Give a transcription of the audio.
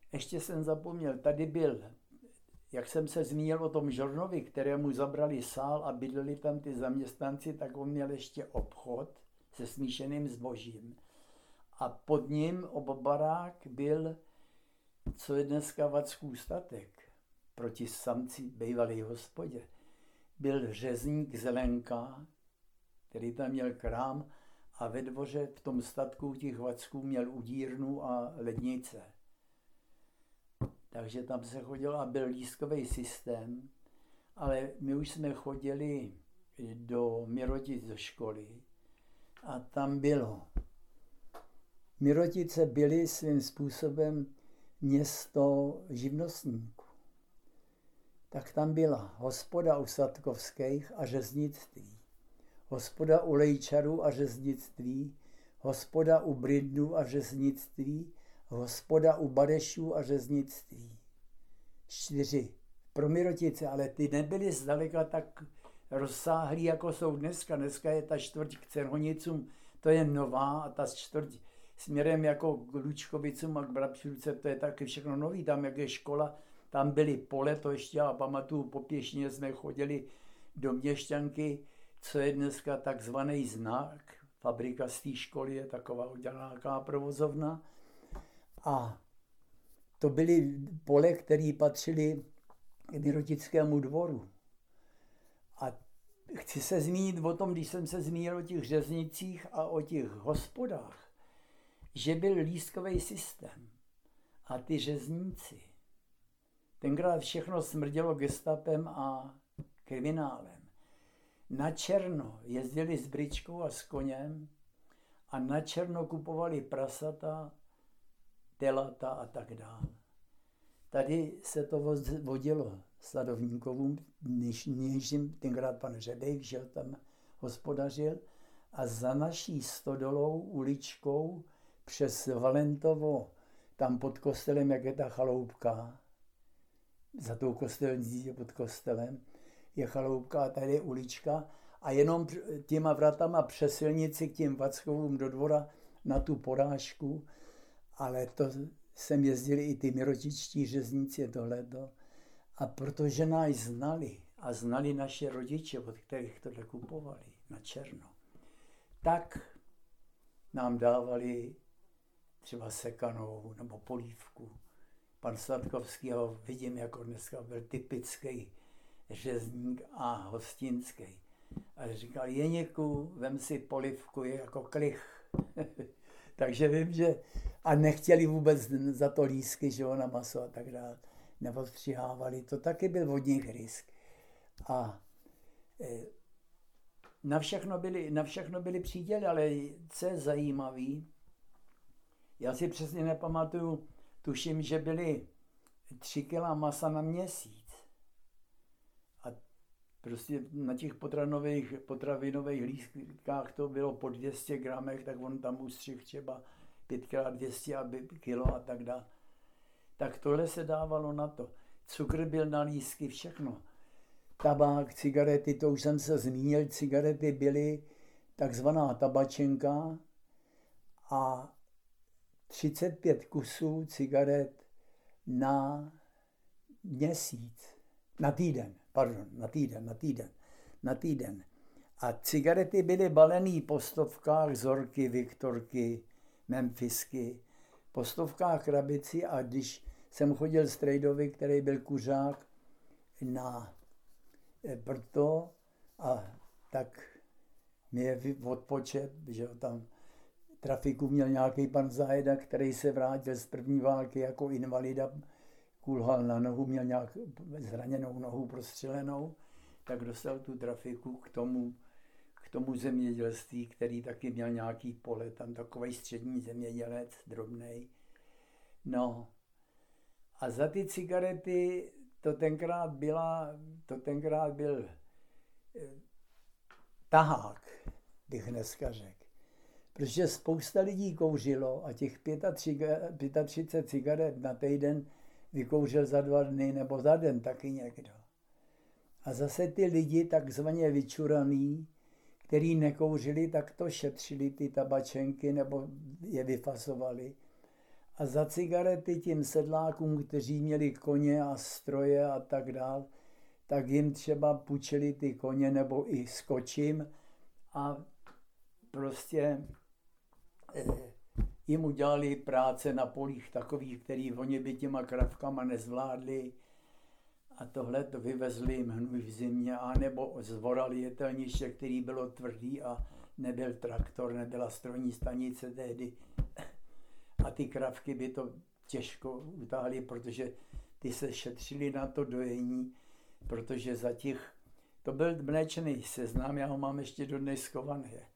Ještě jsem zapomněl, tady byl, jak jsem se zmínil o tom Žornovi, kterému zabrali sál a bydleli tam ty zaměstnanci, tak on měl ještě obchod se smíšeným zbožím. A pod ním barák byl, co je dneska Vackův statek, proti samci bývalý hospodě. Byl řezník Zelenka, který tam měl krám, a ve dvoře v tom statku těch Vacků měl udírnu a lednice. Takže tam se chodilo a byl lístkový systém, ale my už jsme chodili do Mirotic do školy a tam bylo. Mirotice byly svým způsobem město živnostníků. Tak tam byla hospoda u Satkovských a řeznictví, hospoda u Lejčarů a řeznictví, hospoda u Brydnů a řeznictví, hospoda u Barešů a řeznictví. 4 pro Mirotice, ale ty nebyly zdaleka tak rozsáhlý, jako jsou dneska. Dneska je ta čtvrť k Cerhonicům, to je nová, a ta čtvrť směrem jako k Lučkovicům a k Brabšovce, to je taky všechno nový. Tam, jak je škola, tam byly pole, to ještě já pamatuju, po pěšině jsme chodili do Měšťanky, co je dneska takzvaný Znak. Fabrika z té školy je taková udělaná provozovna. A to byly pole, které patřily k Mirotickému dvoru. A chci se zmínit o tom, když jsem se zmínil o těch řeznicích a o těch hospodách, že byl lístkový systém a ty řezníci. Tenkrát všechno smrdělo gestapem a kriminálem. Na černo jezdili s bričkou a s koněm a na černo kupovali prasata, telata a tak dále. Tady se to vodilo Sladovníkovům, dnešním, tenkrát pan Řebejk, že tam hospodařil, a za naší stodolou, uličkou, přes Valentovo, tam pod kostelem, jak je ta chaloupka, za tou kostelnicí pod kostelem, je chaloupka a tady je ulička a jenom těma vratama přes silnici k těm Vackovům do dvora na tu porážku, ale to sem jezdili i ty mirotičtí řezníci tohleto. A protože nás znali a znali naše rodiče, od kterých to kupovali na černo, tak nám dávali třeba sekanou nebo polívku. Pan Sladkovský, ho vidím, jako dneska byl typický řezník a hostinský. A říkal, Jeněku, vem si polívku, je jako klich. Takže vím, že a nechtěli vůbec za to lísky, že na maso a tak dále. Neodstřihávali, to taky byl od nich risk. A na všechno byly příděly, ale co je zajímavý, já si přesně nepamatuju, tuším, že byly 3 kila masa na měsíc. A prostě na těch potravinových lístkách to bylo po 200 gramech, tak on tam ustřih třeba 5x200 kilo a tak dále. Tak tohle se dávalo na to. Cukr byl na lístky, všechno. Tabák, cigarety, to už jsem se zmínil, cigarety byly takzvaná tabačenka a 35 kusů cigaret na měsíc, na týden. A cigarety byly balený po stovkách, Zorky, Viktorky, Memphisky, po stovkách krabici, a když jsem chodil s Trejdovi, který byl kuřák, na Brto, a tak mě odpočet, že tam trafiku měl nějaký pan Zájeda, který se vrátil z první války jako invalida, kulhal na nohu, měl nějak zraněnou nohu prostřelenou, tak dostal tu trafiku k tomu zemědělství, který taky měl nějaký pole, tam takovej střední zemědělec, drobnej. No a za ty cigarety to tenkrát byl tahák, bych dneska řekl. Protože spousta lidí kouřilo a těch 35 cigaret na týden vykouřil za 2 dny nebo za den taky někdo. A zase ty lidi takzvaně vyčuraný, který nekouřili, tak to šetřili ty tabačenky nebo je vyfasovali. A za cigarety tím sedlákům, kteří měli koně a stroje a tak dál, tak jim třeba půjčili ty koně nebo i skočím a prostě jim udělali práce na polích takových, který oni by těma kravkama nezvládli. A tohle to vyvezli jim hnůj v zimě, anebo zvorali jetelniště, který bylo tvrdý a nebyl traktor, nebyla strojní stanice tehdy. A ty kravky by to těžko utáhly, protože ty se šetřili na to dojení, protože to byl mléčný seznam, já ho mám ještě dodnes schovaný.